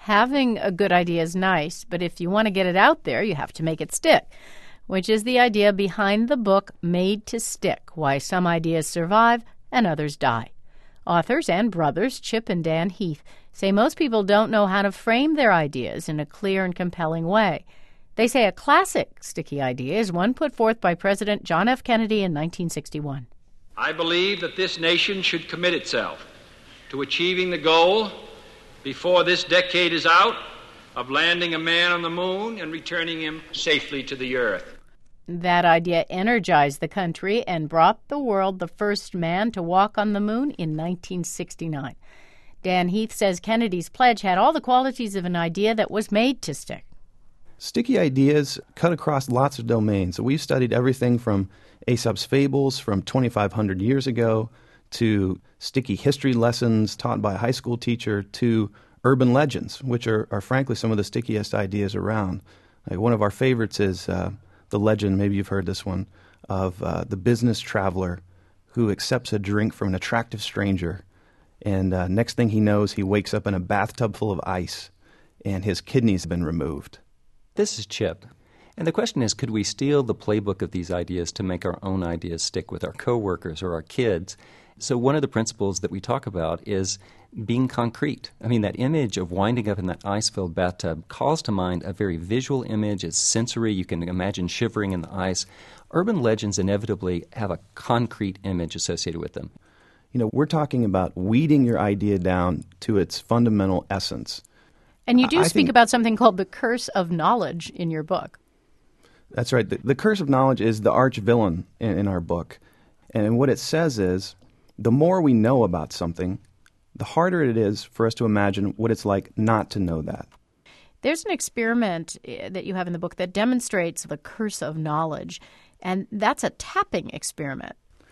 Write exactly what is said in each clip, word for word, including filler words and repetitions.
Having a good idea is nice, but if you want to get it out there, you have to make it stick, which is the idea behind the book Made to Stick: Why Some Ideas Survive and Others Die. Authors and brothers Chip and Dan Heath say most people don't know how to frame their ideas in a clear and compelling way. They say a classic sticky idea is one put forth by President John F. Kennedy in nineteen sixty-one. I believe that this nation should commit itself to achieving the goal before this decade is out of landing a man on the moon and returning him safely to the earth. That idea energized the country and brought the world the first man to walk on the moon in nineteen sixty-nine. Dan Heath says Kennedy's pledge had all the qualities of an idea that was made to stick. Sticky ideas cut across lots of domains. So we've studied everything from Aesop's fables from twenty-five hundred years ago to sticky history lessons taught by a high school teacher to urban legends, which are, are frankly some of the stickiest ideas around. Like one of our favorites is uh, the legend, maybe you've heard this one, of uh, the business traveler who accepts a drink from an attractive stranger. And uh, next thing he knows, he wakes up in a bathtub full of ice and his kidneys have been removed. This is Chip. And the question is, could we steal the playbook of these ideas to make our own ideas stick with our coworkers or our kids? So one of the principles that we talk about is being concrete. I mean, that image of winding up in that ice-filled bathtub calls to mind a very visual image. It's sensory. You can imagine shivering in the ice. Urban legends inevitably have a concrete image associated with them. You know, we're talking about weeding your idea down to its fundamental essence. And you do I speak think, about something called the curse of knowledge in your book. That's right. The, the curse of knowledge is the arch villain in, in our book. And what it says is, the more we know about something, the harder it is for us to imagine what it's like not to know that. There's an experiment that you have in the book that demonstrates the curse of knowledge, and that's a tapping experiment.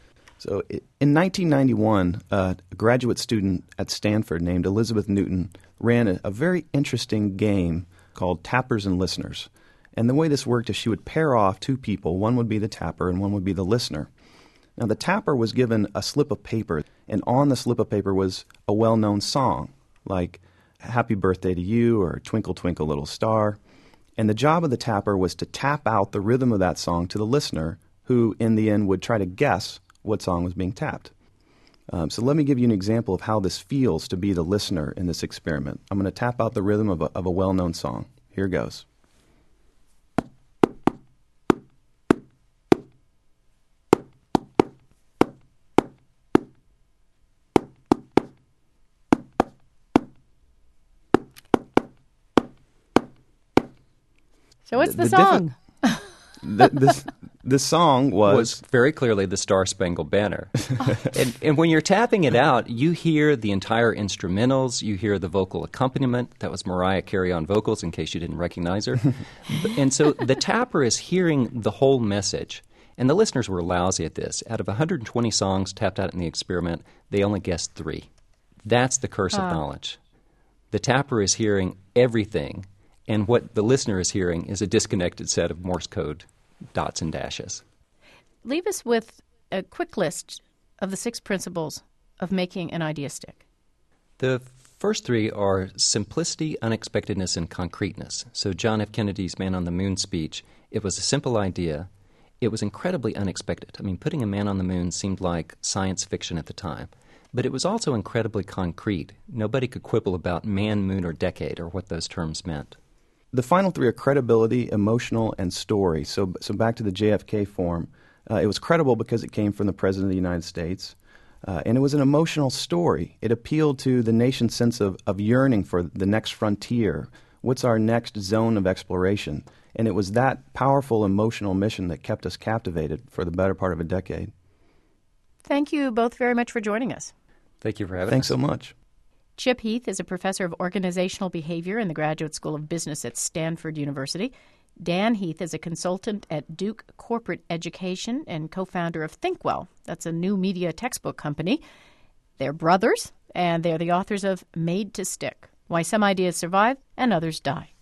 So in nineteen ninety-one, uh, a graduate student at Stanford named Elizabeth Newton ran a, a very interesting game called Tappers and Listeners. And the way this worked is she would pair off two people. One would be the tapper and one would be the listener. Now, the tapper was given a slip of paper, and on the slip of paper was a well-known song, like Happy Birthday to You or Twinkle, Twinkle, Little Star. And the job of the tapper was to tap out the rhythm of that song to the listener, who, in the end, would try to guess what song was being tapped. Um, so let me give you an example of how this feels to be the listener in this experiment. I'm going to tap out the rhythm of a, of a well-known song. Here goes. So what's the, the song? the, this, this song was... was very clearly the Star-Spangled Banner. and, and when you're tapping it out, you hear the entire instrumentals, you hear the vocal accompaniment. That was Mariah Carey on vocals, in case you didn't recognize her. And so the tapper is hearing the whole message. And the listeners were lousy at this. Out of one hundred twenty songs tapped out in the experiment, they only guessed three. That's the curse oh. of knowledge. The tapper is hearing everything, and what the listener is hearing is a disconnected set of Morse code dots and dashes. Leave us with a quick list of the six principles of making an idea stick. The first three are simplicity, unexpectedness, and concreteness. So John F. Kennedy's Man on the Moon speech, it was a simple idea. It was incredibly unexpected. I mean, putting a man on the moon seemed like science fiction at the time. But it was also incredibly concrete. Nobody could quibble about man, moon, or decade, or what those terms meant. The final three are credibility, emotional, and story. So, so back to the J F K form. Uh, it was credible because it came from the President of the United States. Uh, and it was an emotional story. It appealed to the nation's sense of, of yearning for the next frontier. What's our next zone of exploration? And it was that powerful emotional mission that kept us captivated for the better part of a decade. Thank you both very much for joining us. Thank you for having Thanks us. so much. Chip Heath is a professor of organizational behavior in the Graduate School of Business at Stanford University. Dan Heath is a consultant at Duke Corporate Education and co-founder of ThinkWell. That's a new media textbook company. They're brothers, and they're the authors of Made to Stick: Why Some Ideas Survive and Others Die.